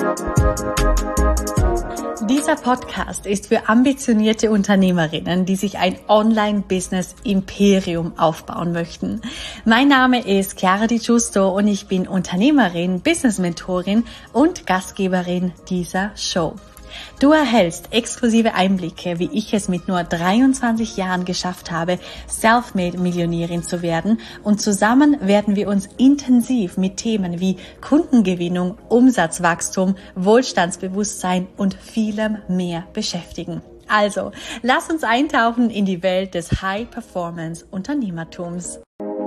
Dieser Podcast ist für ambitionierte Unternehmerinnen, die sich ein Online-Business-Imperium aufbauen möchten. Mein Name ist Chiara Di Giusto und ich bin Unternehmerin, Business-Mentorin und Gastgeberin dieser Show. Du erhältst exklusive Einblicke, wie ich es mit nur 23 Jahren geschafft habe, Selfmade-Millionärin zu werden, und zusammen werden wir uns intensiv mit Themen wie Kundengewinnung, Umsatzwachstum, Wohlstandsbewusstsein und vielem mehr beschäftigen. Also, lass uns eintauchen in die Welt des High-Performance-Unternehmertums.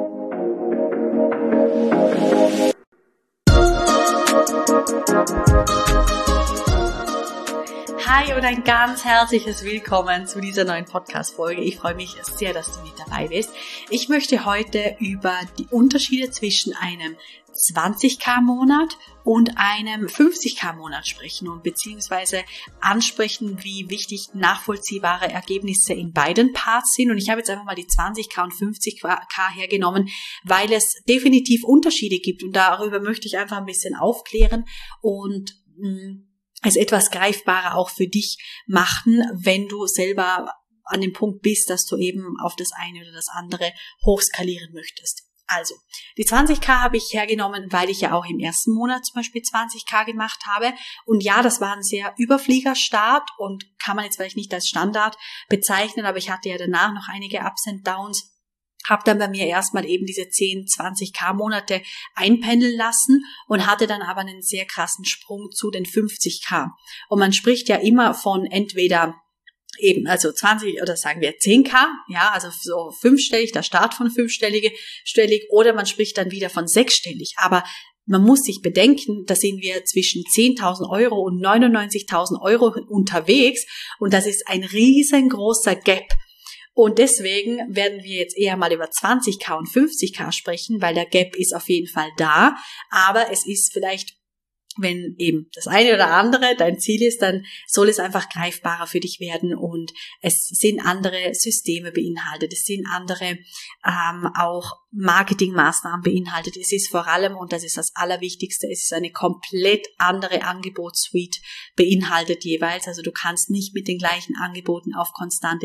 Hi und ein ganz herzliches Willkommen zu dieser neuen Podcast-Folge. Ich freue mich sehr, dass du mit dabei bist. Ich möchte heute über die Unterschiede zwischen einem 20k-Monat und einem 50k-Monat sprechen und beziehungsweise ansprechen, wie wichtig nachvollziehbare Ergebnisse in beiden Parts sind. Und ich habe jetzt einfach mal die 20k und 50k hergenommen, weil es definitiv Unterschiede gibt und darüber möchte ich einfach ein bisschen aufklären und es etwas greifbarer auch für dich machen, wenn du selber an dem Punkt bist, dass du eben auf das eine oder das andere hochskalieren möchtest. Also, die 20k habe ich hergenommen, weil ich ja auch im ersten Monat zum Beispiel 20k gemacht habe. Und ja, das war ein sehr Überfliegerstart und kann man jetzt vielleicht nicht als Standard bezeichnen, aber ich hatte ja danach noch einige Ups and Downs. Habe dann bei mir erstmal eben diese 10, 20k Monate einpendeln lassen und hatte dann aber einen sehr krassen Sprung zu den 50k. Und man spricht ja immer von entweder eben, also 20 oder sagen wir 10k, ja, also so fünfstellig, der Start von fünfstellig, oder man spricht dann wieder von sechsstellig. Aber man muss sich bedenken, da sind wir zwischen 10.000 Euro und 99.000 Euro unterwegs und das ist ein riesengroßer Gap. Und deswegen werden wir jetzt eher mal über 20k und 50k sprechen, weil der Gap ist auf jeden Fall da. Aber es ist vielleicht, wenn eben das eine oder andere dein Ziel ist, dann soll es einfach greifbarer für dich werden und es sind andere Systeme beinhaltet, es sind andere auch Marketingmaßnahmen beinhaltet. Es ist vor allem, und das ist das Allerwichtigste, es ist eine komplett andere Angebotssuite beinhaltet jeweils. Also du kannst nicht mit den gleichen Angeboten auf konstante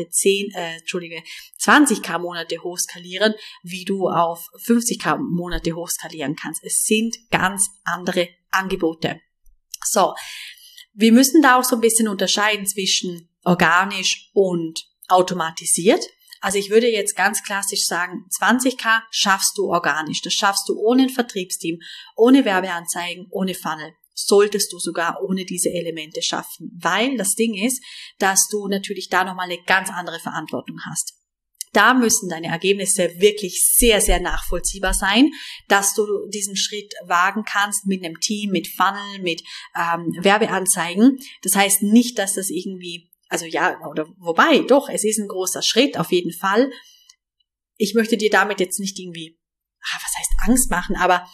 20k Monate hochskalieren, wie du auf 50k Monate hochskalieren kannst. Es sind ganz andere Angebote. So, wir müssen da auch so ein bisschen unterscheiden zwischen organisch und automatisiert. Also ich würde jetzt ganz klassisch sagen, 20k schaffst du organisch. Das schaffst du ohne ein Vertriebsteam, ohne Werbeanzeigen, ohne Funnel. Solltest du sogar ohne diese Elemente schaffen. Weil das Ding ist, dass du natürlich da nochmal eine ganz andere Verantwortung hast. Da müssen deine Ergebnisse wirklich sehr, sehr nachvollziehbar sein, dass du diesen Schritt wagen kannst mit einem Team, mit Funnel, mit Werbeanzeigen. Das heißt nicht, dass das irgendwie, also ja, oder wobei, doch, es ist ein großer Schritt auf jeden Fall. Ich möchte dir damit jetzt nicht irgendwie, was heißt Angst machen, aber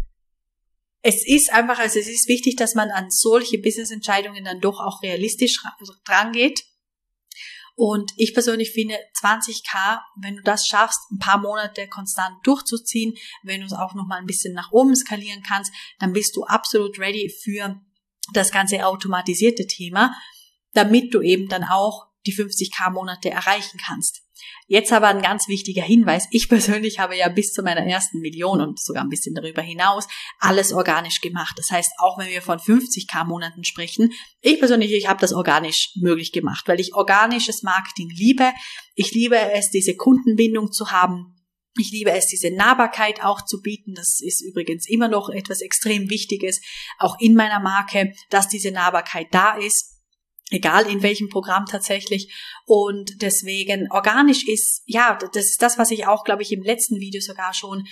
es ist einfach, also es ist wichtig, dass man an solche Business-Entscheidungen dann doch auch realistisch drangeht. Und ich persönlich finde 20k, wenn du das schaffst, ein paar Monate konstant durchzuziehen, wenn du es auch nochmal ein bisschen nach oben skalieren kannst, dann bist du absolut ready für das ganze automatisierte Thema, damit du eben dann auch die 50k Monate erreichen kannst. Jetzt aber ein ganz wichtiger Hinweis. Ich persönlich habe ja bis zu meiner ersten Million und sogar ein bisschen darüber hinaus alles organisch gemacht. Das heißt, auch wenn wir von 50k Monaten sprechen, ich habe das organisch möglich gemacht, weil ich organisches Marketing liebe. Ich liebe es, diese Kundenbindung zu haben. Ich liebe es, diese Nahbarkeit auch zu bieten. Das ist übrigens immer noch etwas extrem Wichtiges, auch in meiner Marke, dass diese Nahbarkeit da ist. Egal in welchem Programm tatsächlich. Und deswegen organisch ist, ja, das ist das, was ich auch, glaube ich, im letzten Video sogar schon,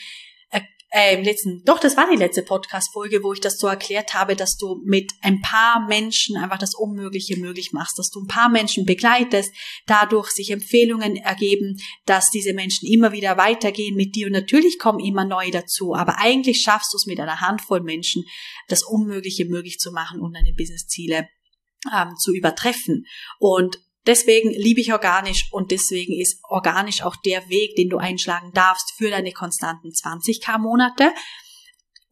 das war die letzte Podcast-Folge, wo ich das so erklärt habe, dass du mit ein paar Menschen einfach das Unmögliche möglich machst, dass du ein paar Menschen begleitest, dadurch sich Empfehlungen ergeben, dass diese Menschen immer wieder weitergehen mit dir und natürlich kommen immer neue dazu, aber eigentlich schaffst du es mit einer Handvoll Menschen, das Unmögliche möglich zu machen und deine Business-Ziele zu übertreffen. Und deswegen liebe ich organisch und deswegen ist organisch auch der Weg, den du einschlagen darfst für deine konstanten 20k Monate. Und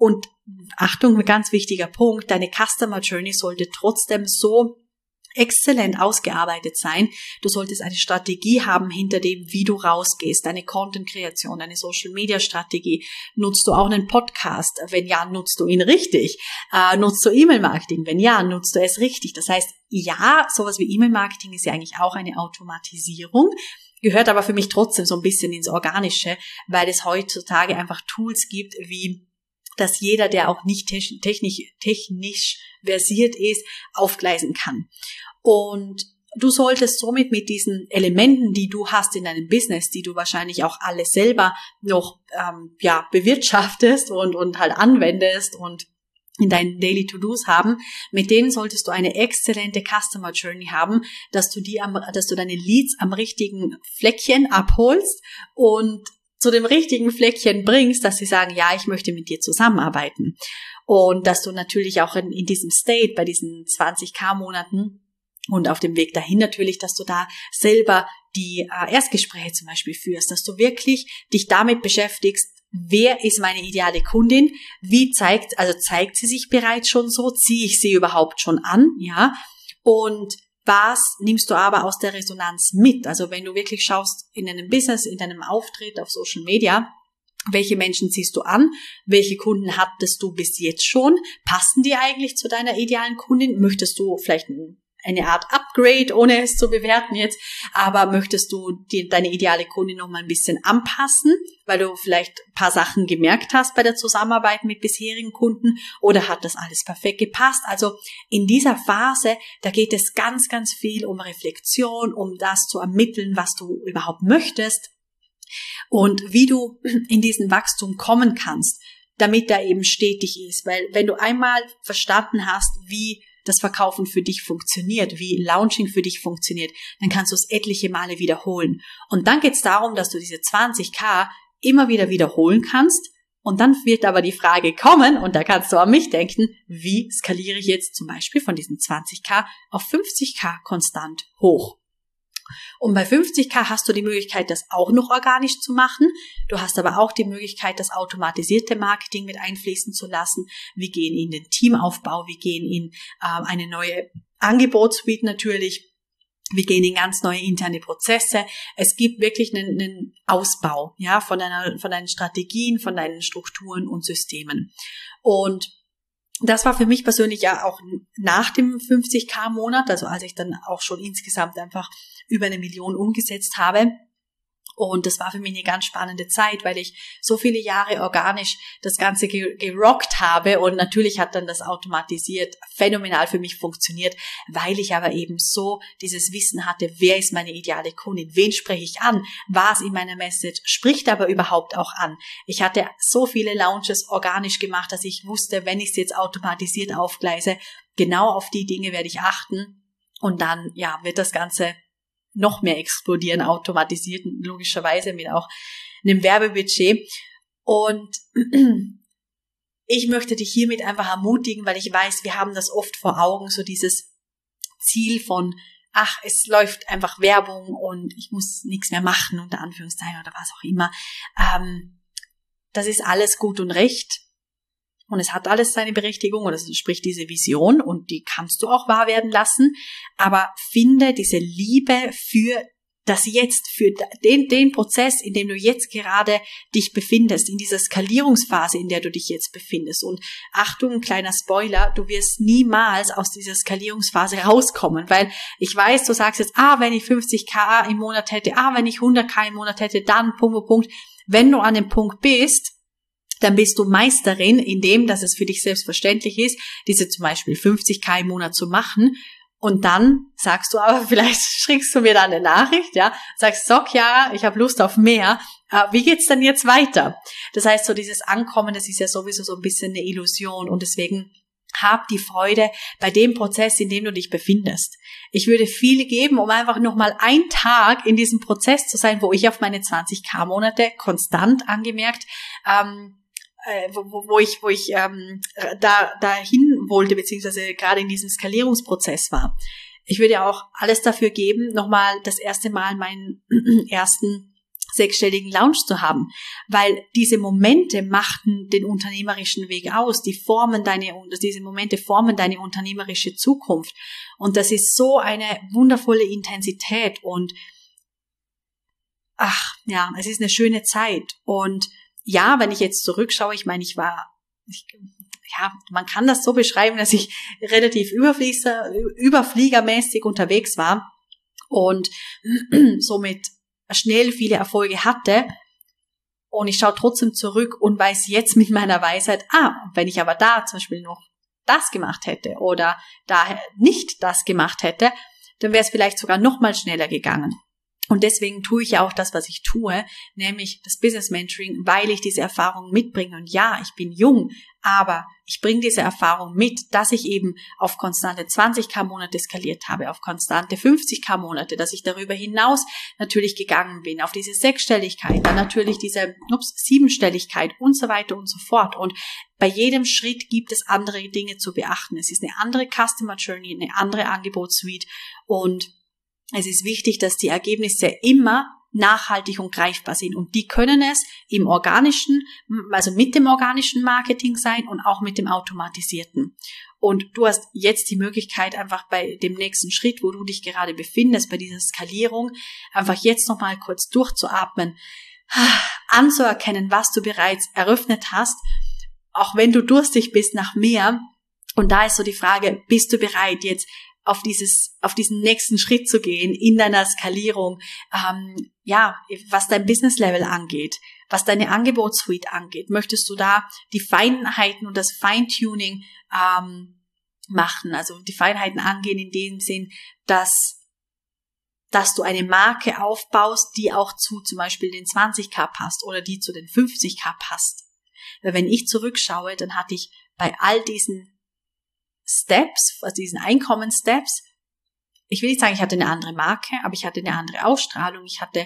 Achtung, ein ganz wichtiger Punkt, deine Customer Journey sollte trotzdem so exzellent ausgearbeitet sein. Du solltest eine Strategie haben hinter dem, wie du rausgehst, deine Content-Kreation, deine Social-Media-Strategie. Nutzt du auch einen Podcast? Wenn ja, nutzt du ihn richtig? Nutzt du E-Mail-Marketing? Wenn ja, nutzt du es richtig? Das heißt, ja, sowas wie E-Mail-Marketing ist ja eigentlich auch eine Automatisierung, gehört aber für mich trotzdem so ein bisschen ins Organische, weil es heutzutage einfach Tools gibt, wie dass jeder, der auch nicht technisch versiert ist, aufgleisen kann. Und du solltest somit mit diesen Elementen, die du hast in deinem Business, die du wahrscheinlich auch alle selber noch bewirtschaftest und halt anwendest und in deinen Daily To-Dos haben, mit denen solltest du eine exzellente Customer Journey haben, dass du deine Leads am richtigen Fleckchen abholst und zu dem richtigen Fleckchen bringst, dass sie sagen, ja, ich möchte mit dir zusammenarbeiten. Und dass du natürlich auch in diesem State, bei diesen 20.000 und auf dem Weg dahin natürlich, dass du da selber die Erstgespräche zum Beispiel führst, dass du wirklich dich damit beschäftigst, wer ist meine ideale Kundin, zeigt sie sich bereits schon so, ziehe ich sie überhaupt schon an, ja, und was nimmst du aber aus der Resonanz mit? Also wenn du wirklich schaust in deinem Business, in deinem Auftritt auf Social Media, welche Menschen ziehst du an? Welche Kunden hattest du bis jetzt schon? Passen die eigentlich zu deiner idealen Kundin? Möchtest du vielleicht eine Art Upgrade, ohne es zu bewerten jetzt, aber möchtest du deine ideale Kundin noch mal ein bisschen anpassen, weil du vielleicht ein paar Sachen gemerkt hast bei der Zusammenarbeit mit bisherigen Kunden, oder hat das alles perfekt gepasst? Also in dieser Phase, da geht es ganz, ganz viel um Reflexion, um das zu ermitteln, was du überhaupt möchtest und wie du in diesen Wachstum kommen kannst, damit er eben stetig ist, weil wenn du einmal verstanden hast, wie das Verkaufen für dich funktioniert, wie Launching für dich funktioniert, dann kannst du es etliche Male wiederholen. Und dann geht es darum, dass du diese 20.000 immer wieder wiederholen kannst. Und dann wird aber die Frage kommen, und da kannst du an mich denken, wie skaliere ich jetzt zum Beispiel von diesen 20.000 auf 50.000 konstant hoch? Und bei 50.000 hast du die Möglichkeit, das auch noch organisch zu machen. Du hast aber auch die Möglichkeit, das automatisierte Marketing mit einfließen zu lassen. Wir gehen in den Teamaufbau, wir gehen in eine neue Angebotssuite natürlich. Wir gehen in ganz neue interne Prozesse. Es gibt wirklich einen Ausbau, ja, von deinen Strategien, von deinen Strukturen und Systemen. Und das war für mich persönlich ja auch nach dem 50.000 Monat, also als ich dann auch schon insgesamt einfach über 1 Million umgesetzt habe. Und das war für mich eine ganz spannende Zeit, weil ich so viele Jahre organisch das Ganze gerockt habe, und natürlich hat dann das automatisiert phänomenal für mich funktioniert, weil ich aber eben so dieses Wissen hatte, wer ist meine ideale Kundin, wen spreche ich an, was in meiner Message spricht aber überhaupt auch an. Ich hatte so viele Launches organisch gemacht, dass ich wusste, wenn ich es jetzt automatisiert aufgleise, genau auf die Dinge werde ich achten, und dann wird das Ganze noch mehr explodieren, automatisiert, logischerweise mit auch einem Werbebudget. Und ich möchte dich hiermit einfach ermutigen, weil ich weiß, wir haben das oft vor Augen, so dieses Ziel von, es läuft einfach Werbung und ich muss nichts mehr machen, unter Anführungszeichen oder was auch immer. Das ist alles gut und recht. Und es hat alles seine Berechtigung, und es entspricht diese Vision, und die kannst du auch wahr werden lassen. Aber finde diese Liebe für das Jetzt, für den Prozess, in dem du jetzt gerade dich befindest, in dieser Skalierungsphase, in der du dich jetzt befindest. Und Achtung, kleiner Spoiler, du wirst niemals aus dieser Skalierungsphase rauskommen, weil ich weiß, du sagst jetzt, wenn ich 50.000 im Monat hätte, wenn ich 100.000 im Monat hätte, dann Punkt. Wenn du an dem Punkt bist, dann bist du Meisterin in dem, dass es für dich selbstverständlich ist, diese zum Beispiel 50.000 im Monat zu machen. Und dann sagst du aber, vielleicht schickst du mir dann eine Nachricht, sagst, Chiara, ich habe Lust auf mehr. Wie geht's denn jetzt weiter? Das heißt, so dieses Ankommen, das ist ja sowieso so ein bisschen eine Illusion, und deswegen hab die Freude bei dem Prozess, in dem du dich befindest. Ich würde viel geben, um einfach nochmal einen Tag in diesem Prozess zu sein, wo ich auf meine 20.000 Monate konstant angemerkt, wo ich dahin wollte, beziehungsweise gerade in diesem Skalierungsprozess war. Ich würde auch alles dafür geben, nochmal das erste Mal meinen ersten sechsstelligen Launch zu haben, weil diese Momente machten den unternehmerischen Weg aus, diese Momente formen deine unternehmerische Zukunft und das ist so eine wundervolle Intensität und es ist eine schöne Zeit und ja, wenn ich jetzt zurückschaue, ich meine, man kann das so beschreiben, dass ich relativ überfliegermäßig unterwegs war und somit schnell viele Erfolge hatte und ich schaue trotzdem zurück und weiß jetzt mit meiner Weisheit, wenn ich aber da zum Beispiel noch das gemacht hätte oder da nicht das gemacht hätte, dann wäre es vielleicht sogar noch mal schneller gegangen. Und deswegen tue ich ja auch das, was ich tue, nämlich das Business Mentoring, weil ich diese Erfahrung mitbringe. Und ja, ich bin jung, aber ich bringe diese Erfahrung mit, dass ich eben auf konstante 20.000 Monate skaliert habe, auf konstante 50.000 Monate, dass ich darüber hinaus natürlich gegangen bin, auf diese Sechsstelligkeit, dann natürlich diese Siebenstelligkeit und so weiter und so fort. Und bei jedem Schritt gibt es andere Dinge zu beachten. Es ist eine andere Customer Journey, eine andere Angebotssuite und es ist wichtig, dass die Ergebnisse immer nachhaltig und greifbar sind. Und die können es im organischen, also mit dem organischen Marketing sein und auch mit dem automatisierten. Und du hast jetzt die Möglichkeit, einfach bei dem nächsten Schritt, wo du dich gerade befindest, bei dieser Skalierung, einfach jetzt nochmal kurz durchzuatmen, anzuerkennen, was du bereits eröffnet hast, auch wenn du durstig bist nach mehr. Und da ist so die Frage, bist du bereit, jetzt auf diesen nächsten Schritt zu gehen in deiner Skalierung, was dein Business Level angeht, was deine Angebotssuite angeht, möchtest du da die Feinheiten und das Feintuning machen, also die Feinheiten angehen in dem Sinn, dass du eine Marke aufbaust, die auch zu zum Beispiel den 20.000 passt oder die zu den 50.000 passt. Weil wenn ich zurückschaue, dann hatte ich bei all diesen Steps, also diesen Einkommenssteps, ich will nicht sagen, ich hatte eine andere Marke, aber ich hatte eine andere Ausstrahlung, ich hatte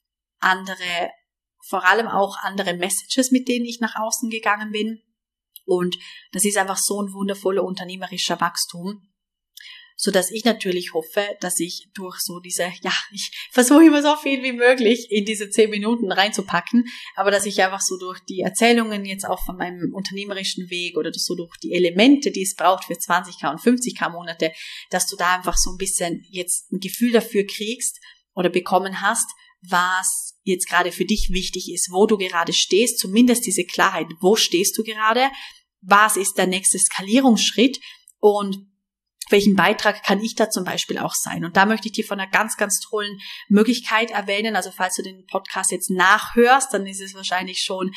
vor allem auch andere Messages, mit denen ich nach außen gegangen bin. Und das ist einfach so ein wundervoller unternehmerischer Wachstum, so dass ich natürlich hoffe, dass ich durch so ich versuche immer so viel wie möglich in diese 10 Minuten reinzupacken, aber dass ich einfach so durch die Erzählungen jetzt auch von meinem unternehmerischen Weg oder so durch die Elemente, die es braucht für 20.000 und 50.000 Monate, dass du da einfach so ein bisschen jetzt ein Gefühl dafür kriegst oder bekommen hast, was jetzt gerade für dich wichtig ist, wo du gerade stehst, zumindest diese Klarheit, wo stehst du gerade, was ist der nächste Skalierungsschritt und welchen Beitrag kann ich da zum Beispiel auch sein? Und da möchte ich dir von einer ganz, ganz tollen Möglichkeit erwähnen. Also falls du den Podcast jetzt nachhörst, dann ist es wahrscheinlich schon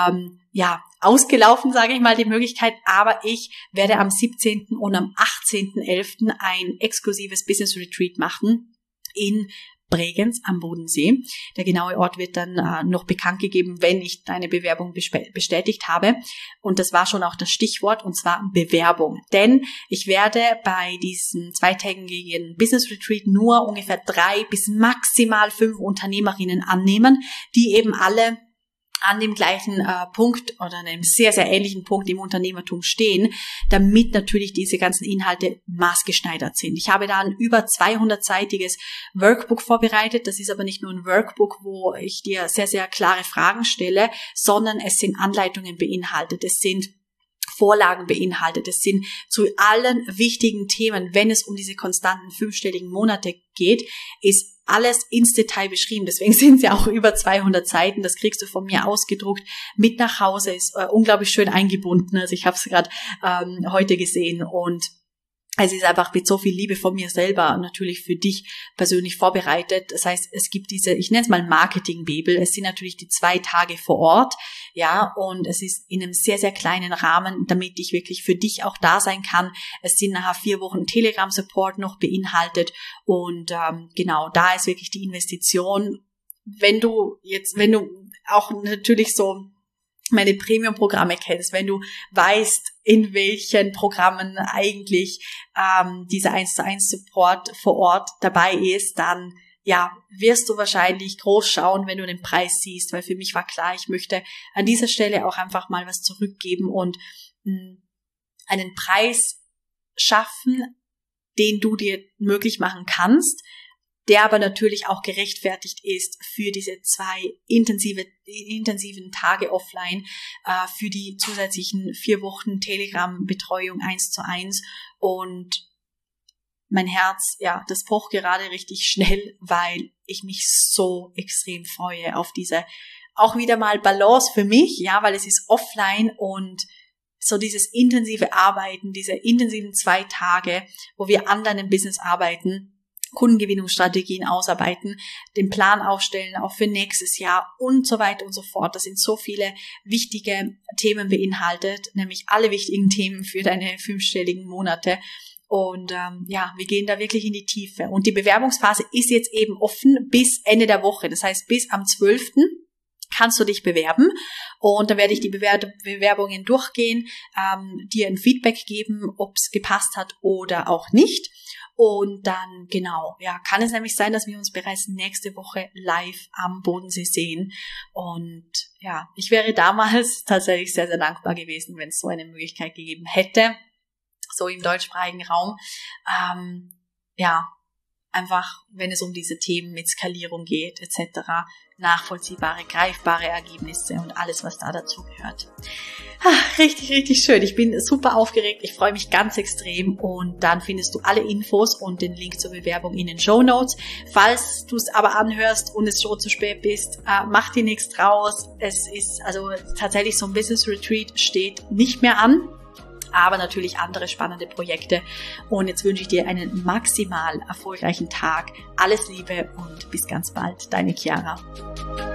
ausgelaufen, sage ich mal, die Möglichkeit. Aber ich werde am 17. und am 18.11. ein exklusives Business Retreat machen in Bregenz am Bodensee. Der genaue Ort wird dann noch bekannt gegeben, wenn ich deine Bewerbung bestätigt habe. Und das war schon auch das Stichwort, und zwar Bewerbung. Denn ich werde bei diesem zweitägigen Business Retreat nur ungefähr 3 bis maximal 5 Unternehmerinnen annehmen, die eben alle an dem gleichen Punkt oder einem sehr, sehr ähnlichen Punkt im Unternehmertum stehen, damit natürlich diese ganzen Inhalte maßgeschneidert sind. Ich habe da ein über 200-seitiges Workbook vorbereitet. Das ist aber nicht nur ein Workbook, wo ich dir sehr, sehr klare Fragen stelle, sondern es sind Anleitungen beinhaltet. Es sind Vorlagen beinhaltet. Es sind zu allen wichtigen Themen, wenn es um diese konstanten 5-stelligen Monate geht, ist alles ins Detail beschrieben. Deswegen sind es ja auch über 200 Seiten. Das kriegst du von mir ausgedruckt mit nach Hause. Ist unglaublich schön eingebunden. Also ich habe es gerade heute gesehen und es ist einfach mit so viel Liebe von mir selber natürlich für dich persönlich vorbereitet. Das heißt, es gibt diese, ich nenne es mal Marketing-Bibel. Es sind natürlich die 2 Tage vor Ort, ja, und es ist in einem sehr, sehr kleinen Rahmen, damit ich wirklich für dich auch da sein kann. Es sind nachher 4 Wochen Telegram-Support noch beinhaltet und genau, da ist wirklich die Investition. Wenn du auch natürlich so meine Premium-Programme kennst, wenn du weißt, in welchen Programmen eigentlich dieser 1:1 Support vor Ort dabei ist, dann wirst du wahrscheinlich groß schauen, wenn du den Preis siehst, weil für mich war klar, ich möchte an dieser Stelle auch einfach mal was zurückgeben und einen Preis schaffen, den du dir möglich machen kannst, der aber natürlich auch gerechtfertigt ist für diese 2 intensiven Tage offline, für die zusätzlichen 4 Wochen Telegram-Betreuung 1:1 und mein Herz, ja, das pocht gerade richtig schnell, weil ich mich so extrem freue auf diese auch wieder mal Balance für mich, ja, weil es ist offline und so dieses intensive Arbeiten, diese intensiven 2 Tage, wo wir an deinem Business arbeiten, Kundengewinnungsstrategien ausarbeiten, den Plan aufstellen, auch für nächstes Jahr und so weiter und so fort. Das sind so viele wichtige Themen beinhaltet, nämlich alle wichtigen Themen für deine 5-stelligen Monate. Und wir gehen da wirklich in die Tiefe. Und die Bewerbungsphase ist jetzt eben offen bis Ende der Woche. Das heißt, bis am 12. kannst du dich bewerben und dann werde ich die Bewerbungen durchgehen, dir ein Feedback geben, ob es gepasst hat oder auch nicht. Und dann, genau, ja, kann es nämlich sein, dass wir uns bereits nächste Woche live am Bodensee sehen. Und ja, ich wäre damals tatsächlich sehr, sehr dankbar gewesen, wenn es so eine Möglichkeit gegeben hätte, so im deutschsprachigen Raum. Einfach, wenn es um diese Themen mit Skalierung geht, etc., nachvollziehbare, greifbare Ergebnisse und alles, was da dazu gehört. Richtig, richtig schön. Ich bin super aufgeregt. Ich freue mich ganz extrem und dann findest du alle Infos und den Link zur Bewerbung in den Shownotes. Falls du es aber anhörst und es schon zu spät bist, mach dir nichts draus. Es ist also tatsächlich so ein Business Retreat steht nicht mehr an. Aber natürlich andere spannende Projekte. Und jetzt wünsche ich dir einen maximal erfolgreichen Tag. Alles Liebe und bis ganz bald. Deine Chiara.